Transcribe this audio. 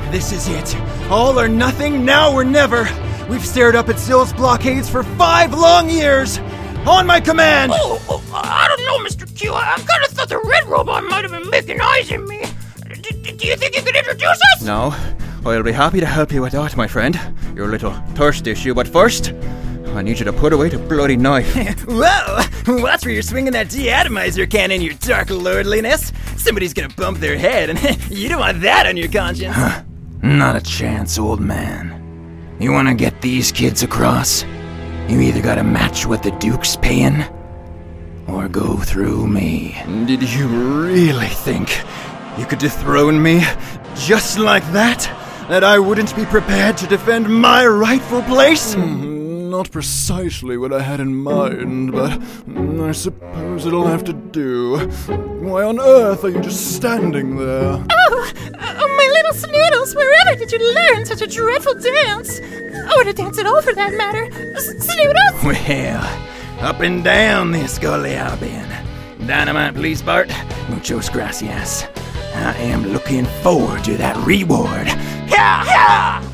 This is it. All or nothing, now or never. We've stared up at Zill's blockades for 5 long years. On my command! I don't know, Mr. Q. I kind of thought the red robot might have been making eyes at me. Do you think you could introduce us? No, I'll be happy to help you with that, my friend. Your little thirst issue, but first, I need you to put away the bloody knife. Whoa! Watch where you're swinging that deatomizer cannon, your dark lordliness. Somebody's gonna bump their head, and you don't want that on your conscience. Not a chance, old man. You wanna get these kids across? You either gotta match what the Duke's paying, or go through me. Did you really think you could dethrone me just like that? That I wouldn't be prepared to defend my rightful place? Not precisely what I had in mind, but I suppose it'll have to do. Why on earth are you just standing there? Oh, my little Snoodles, wherever did you learn such a dreadful dance? Or to dance at all, for that matter. Snoodles? Well, up and down this gully I've been. Dynamite, please, Bart. Muchos gracias. I am looking forward to that reward. Yeah!